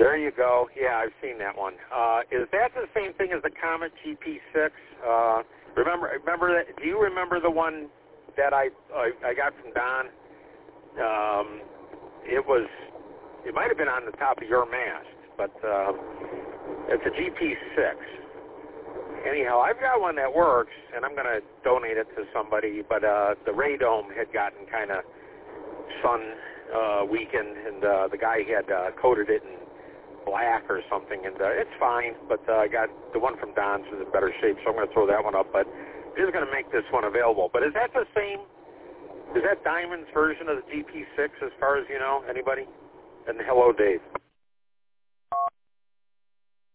There you go. Yeah, I've seen that one. Is that the same thing as the Comet GP6? Remember that? Do you remember the one that I got from Don? It might have been on the top of your mast, but it's a GP6. Anyhow, I've got one that works, and I'm going to donate it to somebody, but the radome had gotten kind of sun-weakened, and the guy had coated it in black or something, and it's fine, but I got the one from Don's is in better shape, so I'm going to throw that one up, but I'm just going to make this one available. But is that the same? Is that Diamond's version of the GP6 as far as you know? Anybody? And hello, Dave.